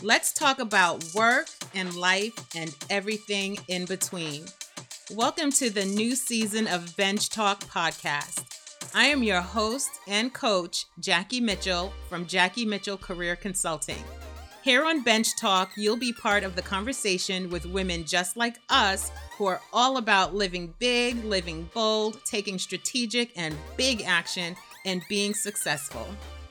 Let's talk about work and life and everything in between. Welcome to the new season of Bench Talk Podcast. I am your host and coach, Jackie Mitchell from Jackie Mitchell Career Consulting. Here on Bench Talk, you'll be part of the conversation with women just like us who are all about living big, living bold, taking strategic and big action, and being successful.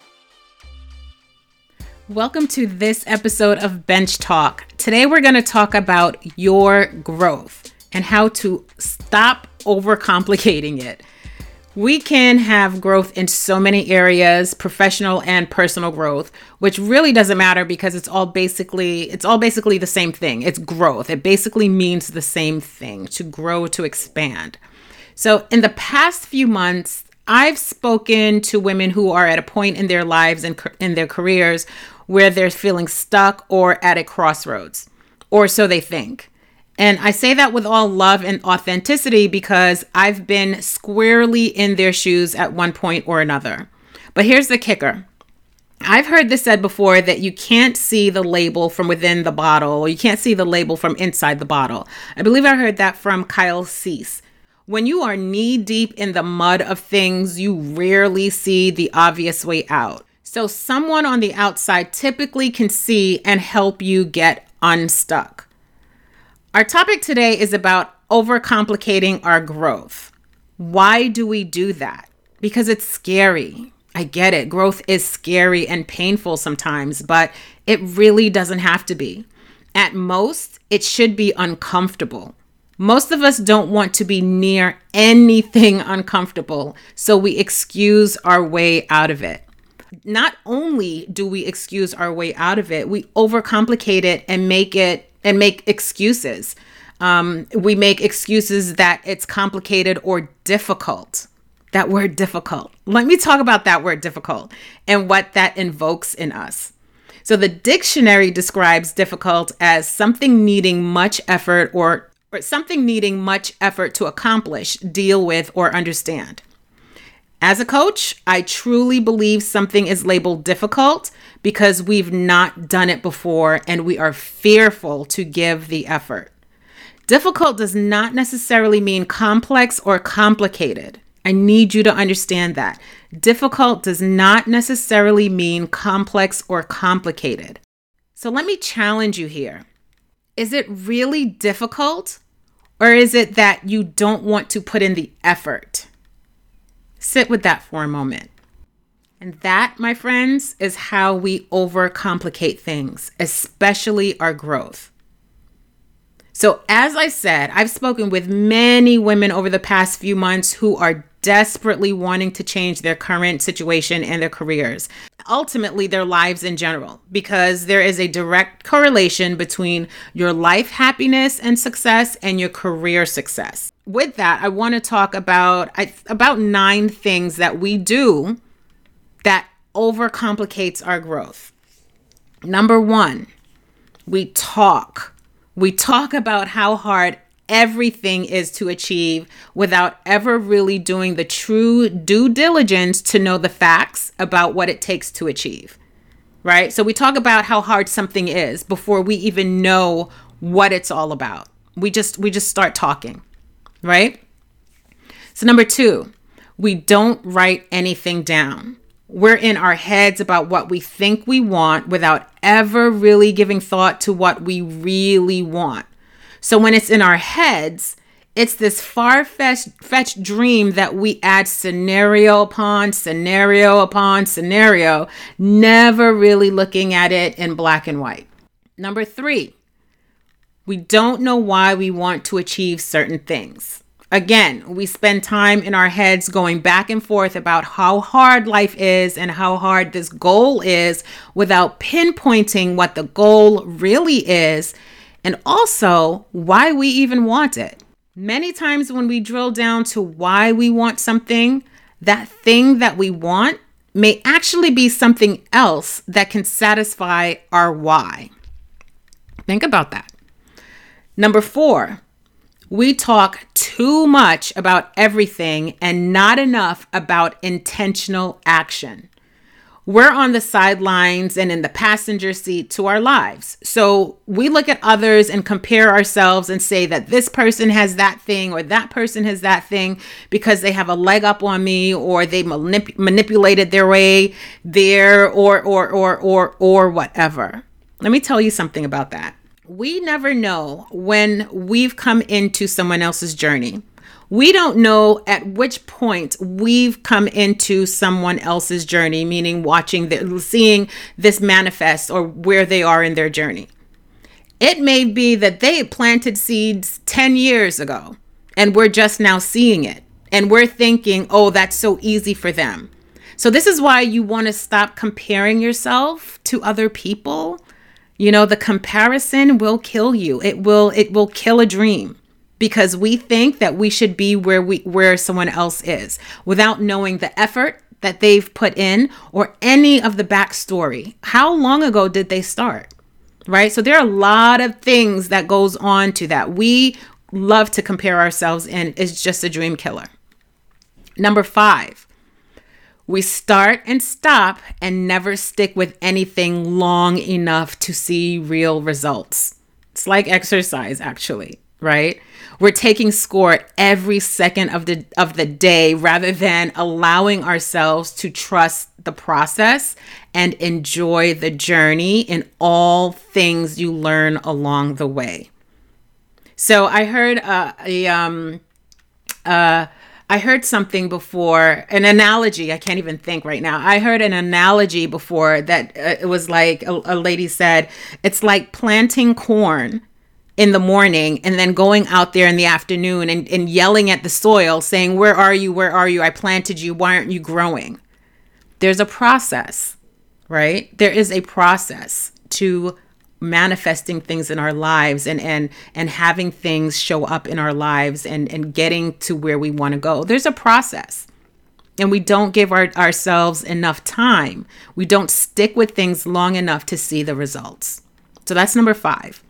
Welcome to this episode of Bench Talk. Today we're going to talk about your growth and how to stop overcomplicating it. We can have growth in so many areas, professional and personal growth, which really doesn't matter because it's all basically the same thing. It's growth. It basically means the same thing, to grow, to expand. So in the past few months, I've spoken to women who are at a point in their lives and in their careers where they're feeling stuck or at a crossroads, or so they think. And I say that with all love and authenticity because I've been squarely in their shoes at one point or another. But here's the kicker. I've heard this said before that you can't see the label from within the bottle, or you can't see the label from inside the bottle. I believe I heard that from Kyle Cease. When you are knee deep in the mud of things, you rarely see the obvious way out. So someone on the outside typically can see and help you get unstuck. Our topic today is about overcomplicating our growth. Why do we do that? Because it's scary. I get it. Growth is scary and painful sometimes, but it really doesn't have to be. At most, it should be uncomfortable. Most of us don't want to be near anything uncomfortable, so we excuse our way out of it. Not only do we excuse our way out of it, we overcomplicate it and make excuses. We make excuses that it's complicated or difficult. That word difficult. Let me talk about that word difficult and what that invokes in us. So the dictionary describes difficult as something needing much effort or something needing much effort to accomplish, deal with, or understand. As a coach, I truly believe something is labeled difficult because we've not done it before and we are fearful to give the effort. Difficult does not necessarily mean complex or complicated. I need you to understand that. Difficult does not necessarily mean complex or complicated. So let me challenge you here. Is it really difficult, or is it that you don't want to put in the effort? Sit with that for a moment. And that, my friends, is how we overcomplicate things, especially our growth. So as I said, I've spoken with many women over the past few months who are desperately wanting to change their current situation and their careers, ultimately their lives in general, because there is a direct correlation between your life happiness and success and your career success. With that, I want to talk about 9 things that we do that overcomplicates our growth. Number 1, we talk. We talk about how hard everything is to achieve without ever really doing the true due diligence to know the facts about what it takes to achieve, right? So we talk about how hard something is before we even know what it's all about. We just start talking, right? So number 2, we don't write anything down. We're in our heads about what we think we want without ever really giving thought to what we really want. So when it's in our heads, it's this far-fetched dream that we add scenario upon scenario upon scenario, never really looking at it in black and white. Number 3, we don't know why we want to achieve certain things. Again, we spend time in our heads going back and forth about how hard life is and how hard this goal is without pinpointing what the goal really is and also why we even want it. Many times when we drill down to why we want something, that thing that we want may actually be something else that can satisfy our why. Think about that. Number 4, we talk too much about everything and not enough about intentional action. we're on the sidelines and in the passenger seat to our lives. So we look at others and compare ourselves and say that this person has that thing or that person has that thing because they have a leg up on me, or they manipulated their way there, or whatever. Let me tell you something about that. We never know when we've come into someone else's journey. We don't know at which point we've come into someone else's journey, meaning seeing this manifest, or where they are in their journey. It may be that they planted seeds 10 years ago and we're just now seeing it. And we're thinking, oh, that's so easy for them. So this is why you want to stop comparing yourself to other people. You know, the comparison will kill you. It will kill a dream. Because we think that we should be where someone else is without knowing the effort that they've put in or any of the backstory. How long ago did they start? Right? So there are a lot of things that goes on to that. We love to compare ourselves, and it's just a dream killer. Number 5, we start and stop and never stick with anything long enough to see real results. It's like exercise, actually. Right? We're taking score every second of the day rather than allowing ourselves to trust the process and enjoy the journey in all things you learn along the way. So I heard I heard something before, an analogy. I can't even think right now. I heard an analogy before that it was like a lady said, it's like planting corn in the morning and then going out there in the afternoon and yelling at the soil saying, where are you? Where are you? I planted you. Why aren't you growing? There's a process, right? There is a process to manifesting things in our lives and having things show up in our lives and getting to where we want to go. There's a process. And we don't give ourselves enough time. We don't stick with things long enough to see the results. So that's number 5.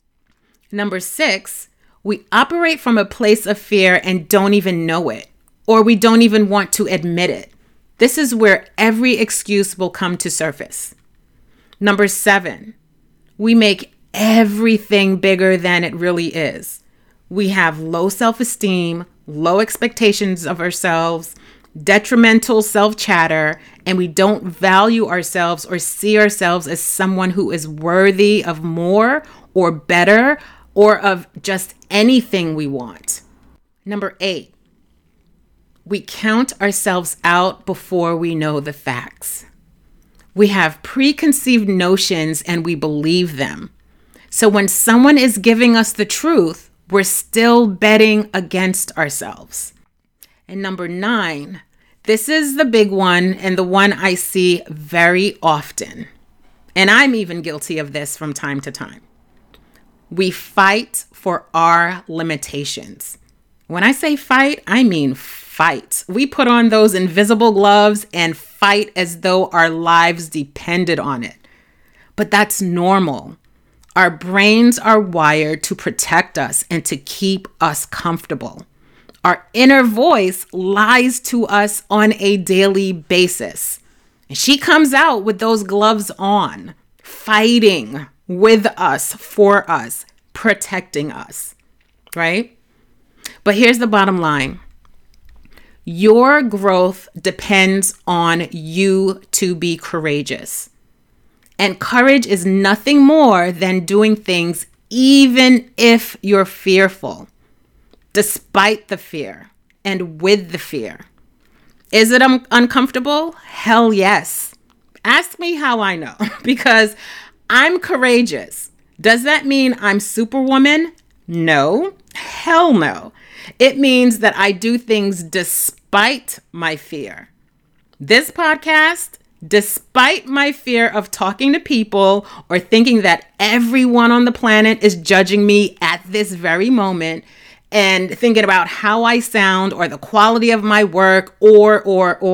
Number 6, we operate from a place of fear and don't even know it, or we don't even want to admit it. This is where every excuse will come to surface. Number 7, we make everything bigger than it really is. We have low self-esteem, low expectations of ourselves, detrimental self-chatter, and we don't value ourselves or see ourselves as someone who is worthy of more or better or of just anything we want. Number 8, we count ourselves out before we know the facts. We have preconceived notions and we believe them. So when someone is giving us the truth, we're still betting against ourselves. And number 9, this is the big one and the one I see very often. And I'm even guilty of this from time to time. We fight for our limitations. When I say fight, I mean fight. We put on those invisible gloves and fight as though our lives depended on it. But that's normal. Our brains are wired to protect us and to keep us comfortable. Our inner voice lies to us on a daily basis. And she comes out with those gloves on, fighting with us, for us, protecting us, right? But here's the bottom line. Your growth depends on you to be courageous. And courage is nothing more than doing things even if you're fearful, despite the fear and with the fear. Is it uncomfortable? Hell yes. Ask me how I know, because I'm courageous. Does that mean I'm Superwoman? No. Hell no. It means that I do things despite my fear. This podcast, despite my fear of talking to people or thinking that everyone on the planet is judging me at this very moment and thinking about how I sound or the quality of my work or.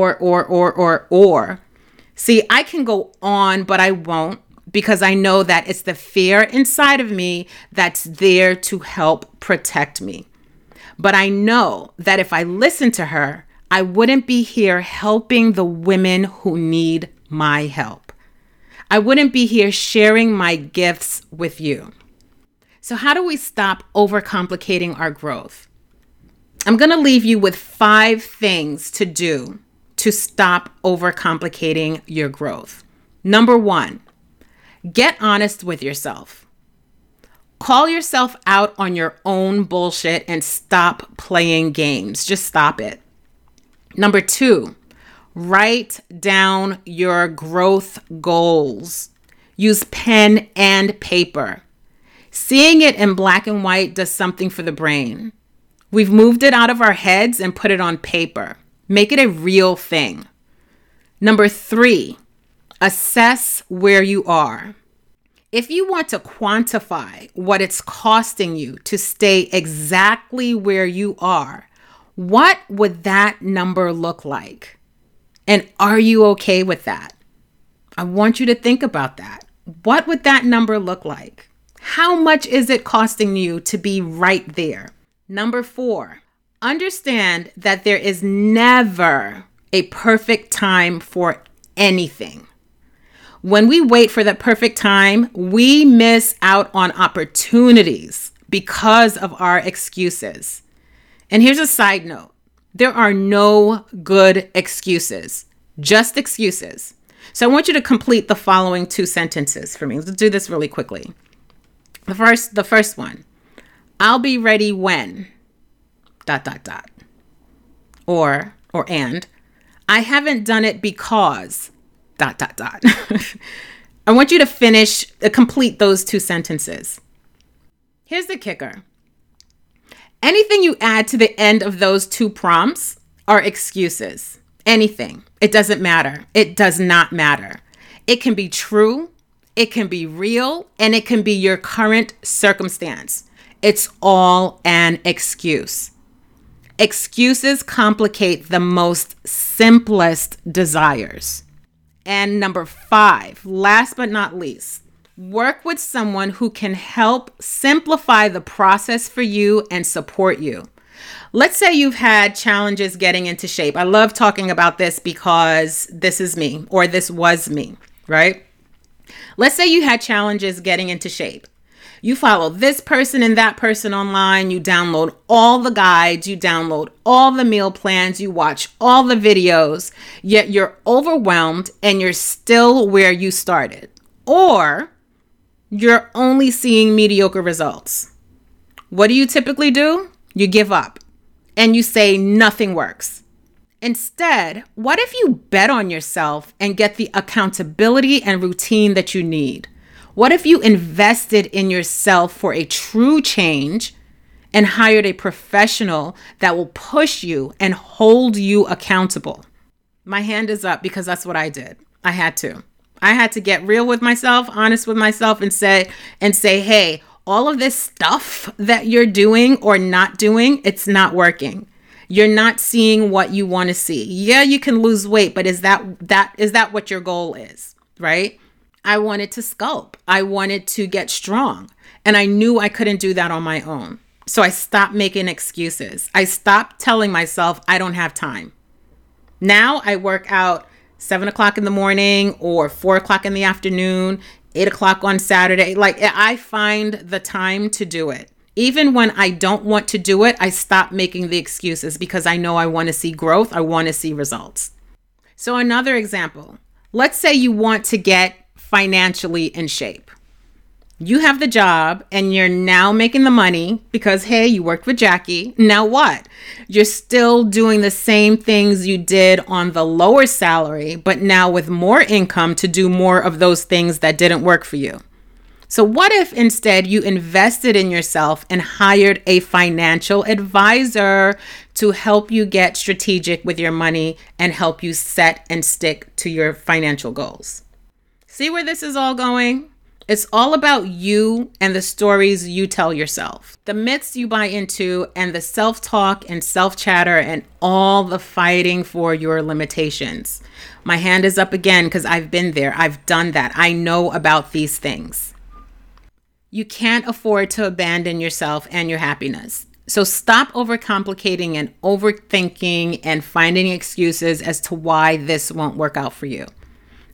See, I can go on, but I won't, because I know that it's the fear inside of me that's there to help protect me. But I know that if I listened to her, I wouldn't be here helping the women who need my help. I wouldn't be here sharing my gifts with you. So how do we stop overcomplicating our growth? I'm going to leave you with 5 things to do to stop overcomplicating your growth. Number 1, get honest with yourself. Call yourself out on your own bullshit and stop playing games. Just stop it. Number 2, write down your growth goals. Use pen and paper. Seeing it in black and white does something for the brain. We've moved it out of our heads and put it on paper. Make it a real thing. Number 3, assess where you are. If you want to quantify what it's costing you to stay exactly where you are, what would that number look like? And are you okay with that? I want you to think about that. What would that number look like? How much is it costing you to be right there? Number 4, understand that there is never a perfect time for anything. When we wait for the perfect time, we miss out on opportunities because of our excuses. And here's a side note. There are no good excuses, just excuses. So I want you to complete the following 2 sentences for me. Let's do this really quickly. The first one, I'll be ready when, ... Or I haven't done it because, ... I want you to complete those 2 sentences. Here's the kicker. Anything you add to the end of those 2 prompts are excuses. Anything. It doesn't matter. It does not matter. It can be true, it can be real, and it can be your current circumstance. It's all an excuse. Excuses complicate the most simplest desires. And number 5, last but not least, work with someone who can help simplify the process for you and support you. Let's say you've had challenges getting into shape. I love talking about this because this is me, or this was me, right? Let's say you had challenges getting into shape. You follow this person and that person online. You download all the guides. You download all the meal plans. You watch all the videos, yet you're overwhelmed and you're still where you started. Or you're only seeing mediocre results. What do you typically do? You give up and you say nothing works. Instead, what if you bet on yourself and get the accountability and routine that you need? What if you invested in yourself for a true change and hired a professional that will push you and hold you accountable? My hand is up because that's what I did. I had to get real with myself, honest with myself, and say, hey, all of this stuff that you're doing or not doing, it's not working. You're not seeing what you want to see. Yeah, you can lose weight, but is that what your goal is, right? I wanted to sculpt. I wanted to get strong. And I knew I couldn't do that on my own. So I stopped making excuses. I stopped telling myself I don't have time. Now I work out 7 o'clock in the morning or 4 o'clock in the afternoon, 8 o'clock on Saturday. Like, I find the time to do it. Even when I don't want to do it, I stop making the excuses because I know I want to see growth. I want to see results. So another example, let's say you want to get financially in shape. You have the job and you're now making the money because, hey, you worked with Jackie. Now what? You're still doing the same things you did on the lower salary, but now with more income to do more of those things that didn't work for you. So what if instead you invested in yourself and hired a financial advisor to help you get strategic with your money and help you set and stick to your financial goals? See where this is all going? It's all about you and the stories you tell yourself, the myths you buy into, and the self-talk and self-chatter and all the fighting for your limitations. My hand is up again because I've been there. I've done that. I know about these things. You can't afford to abandon yourself and your happiness. So stop overcomplicating and overthinking and finding excuses as to why this won't work out for you.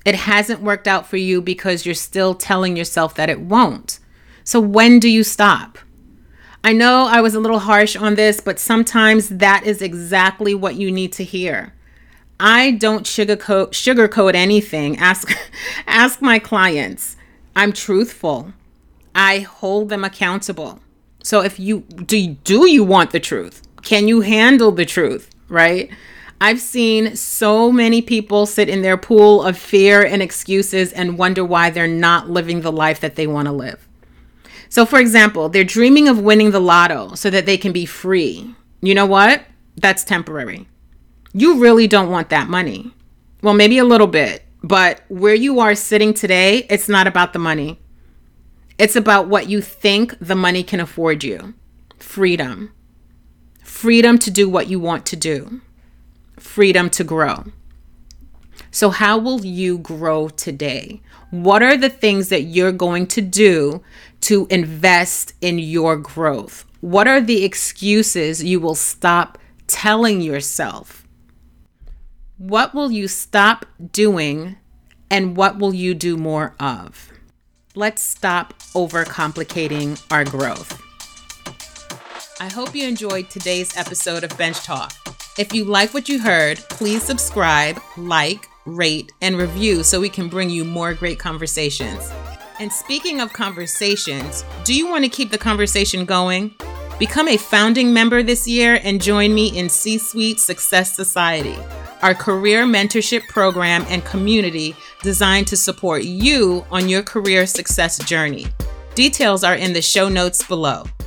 It hasn't worked out for you because you're still telling yourself that it won't. So when do you stop? I know I was a little harsh on this, but sometimes that is exactly what you need to hear. I don't sugarcoat anything. Ask my clients. I'm truthful. I hold them accountable. So if you do you want the truth? Can you handle the truth, right? I've seen so many people sit in their pool of fear and excuses and wonder why they're not living the life that they want to live. So for example, they're dreaming of winning the lotto so that they can be free. You know what? That's temporary. You really don't want that money. Well, maybe a little bit, but where you are sitting today, it's not about the money. It's about what you think the money can afford you. Freedom. Freedom to do what you want to do. Freedom to grow. So how will you grow today? What are the things that you're going to do to invest in your growth? What are the excuses you will stop telling yourself? What will you stop doing and what will you do more of? Let's stop overcomplicating our growth. I hope you enjoyed today's episode of Bench Talk. If you like what you heard, please subscribe, like, rate, and review so we can bring you more great conversations. And speaking of conversations, do you want to keep the conversation going? Become a founding member this year and join me in C-Suite Success Society, our career mentorship program and community designed to support you on your career success journey. Details are in the show notes below.